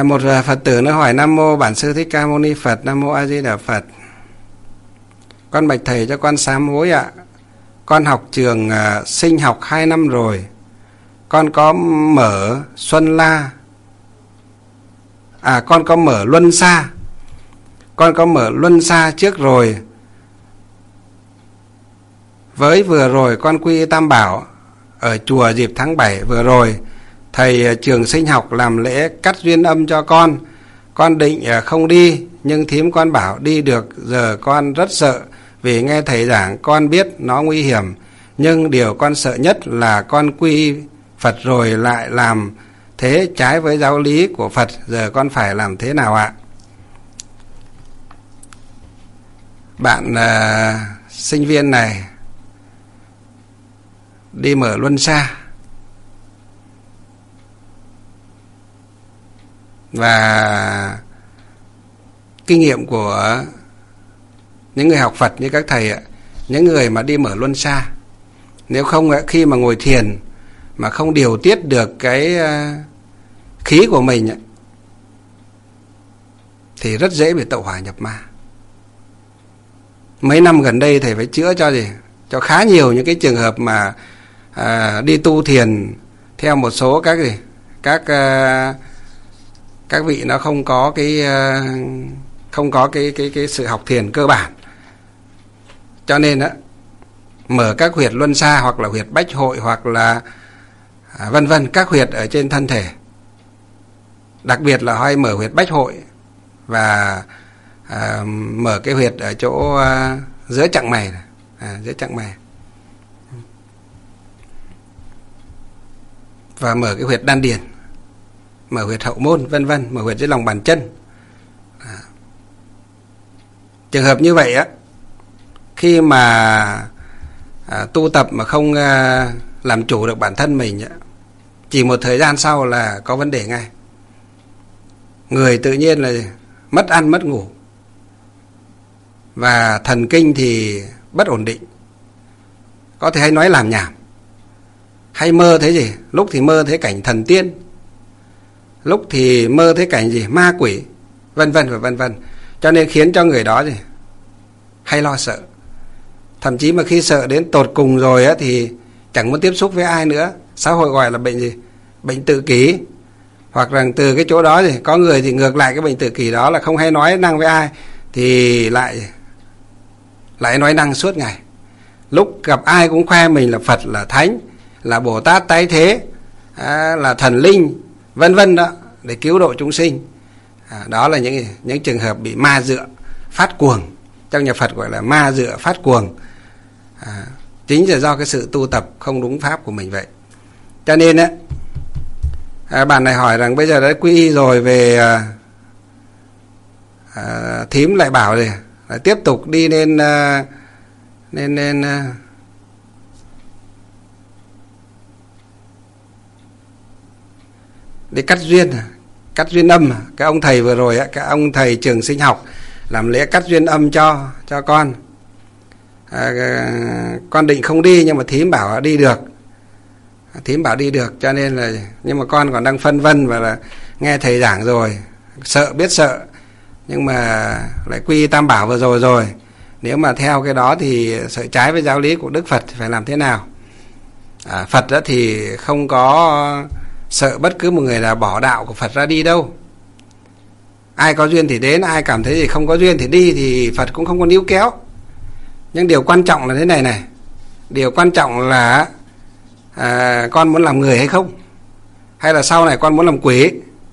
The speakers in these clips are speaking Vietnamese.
Một Phật tử nó hỏi: Nam mô Bản Sư Thích Ca Mâu Ni Phật. Nam mô A Di Đà Phật. Con bạch thầy cho con sám hối ạ. Con học trường sinh học 2 năm rồi. Con có mở Xuân La. Con có mở Luân Xa. Con có mở Luân Xa trước rồi. Với vừa rồi con quy y Tam Bảo ở chùa dịp tháng 7 vừa rồi, thầy trường sinh học làm lễ cắt duyên âm cho con. Con định không đi, nhưng thím con bảo đi được. Giờ con rất sợ, vì nghe thầy giảng con biết nó nguy hiểm. Nhưng điều con sợ nhất là con quy Phật rồi lại làm thế trái với giáo lý của Phật. Giờ con phải làm thế nào ạ? Bạn sinh viên này đi mở Luân Xa, và kinh nghiệm của những người học Phật như các thầy ạ, những người mà đi mở Luân Xa, nếu không khi mà ngồi thiền mà không điều tiết được cái khí của mình thì rất dễ bị tẩu hỏa nhập ma. Mấy năm gần đây thầy phải chữa cho khá nhiều những cái trường hợp mà đi tu thiền theo một số các vị nó không có cái sự học thiền cơ bản, cho nên mở các huyệt Luân Xa hoặc là huyệt Bách Hội hoặc là vân vân, các huyệt ở trên thân thể, đặc biệt là hay mở huyệt Bách Hội và mở cái huyệt ở chỗ giữa chặng mày này, giữa chặng mày, và mở cái huyệt Đan Điền, mở huyệt Hậu Môn, vân vân, mở huyệt dưới lòng bàn chân. Trường hợp như vậy khi mà tu tập mà không làm chủ được bản thân mình, chỉ một thời gian sau là có vấn đề ngay. Người tự nhiên là mất ăn mất ngủ, và thần kinh thì bất ổn định, có thể hay nói làm nhảm, hay mơ thấy gì, lúc thì mơ thấy cảnh thần tiên, lúc thì mơ thấy cảnh gì ma quỷ, vân vân và vân vân. Cho nên khiến cho người đó hay lo sợ. Thậm chí mà khi sợ đến tột cùng rồi thì chẳng muốn tiếp xúc với ai nữa. Xã hội gọi là bệnh gì? Bệnh tự kỷ. Hoặc rằng từ cái chỗ đó có người thì ngược lại cái bệnh tự kỷ đó là không hay nói năng với ai, thì lại nói năng suốt ngày. Lúc gặp ai cũng khoe mình là Phật, là Thánh, là Bồ Tát tái thế, là thần linh, vân vân đó, để cứu độ chúng sinh. Đó là những trường hợp bị ma dựa phát cuồng. Trong nhà Phật gọi là ma dựa phát cuồng. Chính là do cái sự tu tập không đúng pháp của mình vậy. Cho nên bạn này hỏi rằng bây giờ đã quy y rồi, về thím lại bảo là tiếp tục đi nên đi cắt duyên âm. Cái ông thầy vừa rồi, cái ông thầy trường sinh học làm lễ cắt duyên âm cho con. Con định không đi, nhưng mà thím bảo đi được. Thím bảo đi được, cho nên là, nhưng mà con còn đang phân vân, và là nghe thầy giảng rồi, biết sợ, nhưng mà lại quy Tam Bảo vừa rồi. Nếu mà theo cái đó thì sợ trái với giáo lý của Đức Phật, phải làm thế nào? Phật đó thì không có sợ bất cứ một người là bỏ đạo của Phật ra đi đâu. Ai có duyên thì đến, ai cảm thấy gì không có duyên thì đi, thì Phật cũng không có níu kéo. Nhưng điều quan trọng là thế này. Điều quan trọng là con muốn làm người hay không, hay là sau này con muốn làm quỷ.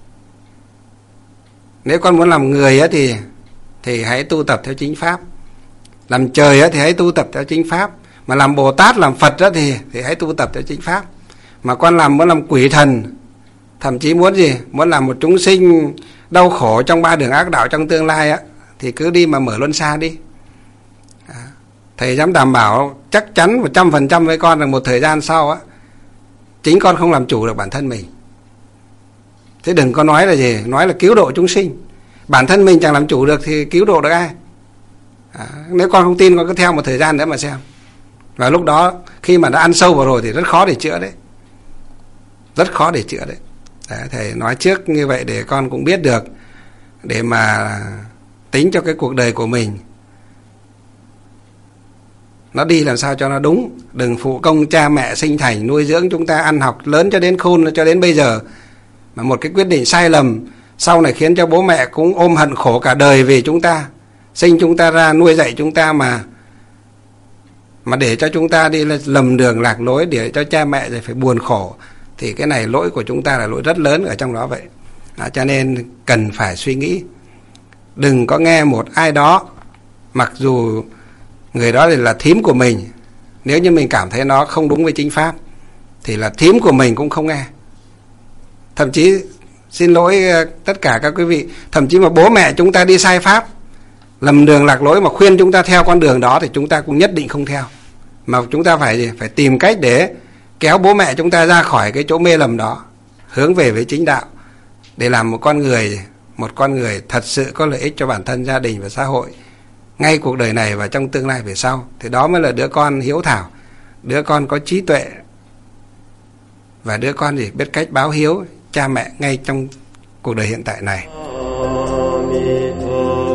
Nếu con muốn làm người thì hãy tu tập theo chính pháp. Làm trời thì hãy tu tập theo chính pháp. Mà làm Bồ Tát, làm Phật thì hãy tu tập theo chính pháp. Mà con muốn làm quỷ thần, thậm chí muốn muốn làm một chúng sinh đau khổ trong 3 đường ác đạo trong tương lai thì cứ đi mà mở Luân Xa đi. Thầy dám đảm bảo chắc chắn 100% với con rằng một thời gian sau chính con không làm chủ được bản thân mình. Thế đừng có nói là nói là cứu độ chúng sinh. Bản thân mình chẳng làm chủ được thì cứu độ được ai? Nếu con không tin, con cứ theo một thời gian nữa mà xem. Và lúc đó khi mà đã ăn sâu vào rồi thì rất khó để chữa đấy. Rất khó để chữa đấy. Đấy, thầy nói trước như vậy để con cũng biết được, để mà tính cho cái cuộc đời của mình nó đi làm sao cho nó đúng. Đừng phụ công cha mẹ sinh thành nuôi dưỡng chúng ta ăn học lớn cho đến khôn, cho đến bây giờ, mà một cái quyết định sai lầm sau này khiến cho bố mẹ cũng ôm hận khổ cả đời vì chúng ta, sinh chúng ta ra, nuôi dạy chúng ta, mà để cho chúng ta đi lầm đường lạc lối, để cho cha mẹ phải buồn khổ, thì cái này lỗi của chúng ta là lỗi rất lớn ở trong đó vậy. Cho nên cần phải suy nghĩ, đừng có nghe một ai đó, mặc dù người đó là thím của mình, nếu như mình cảm thấy nó không đúng với chính pháp thì là thím của mình cũng không nghe. Thậm chí, xin lỗi tất cả các quý vị, thậm chí mà bố mẹ chúng ta đi sai pháp, lầm đường lạc lối mà khuyên chúng ta theo con đường đó thì chúng ta cũng nhất định không theo, mà chúng ta phải tìm cách để kéo bố mẹ chúng ta ra khỏi cái chỗ mê lầm đó, hướng về với chính đạo, để làm một con người thật sự có lợi ích cho bản thân, gia đình và xã hội, ngay cuộc đời này và trong tương lai về sau. Thì đó mới là đứa con hiếu thảo, đứa con có trí tuệ, và đứa con biết cách báo hiếu cha mẹ ngay trong cuộc đời hiện tại này.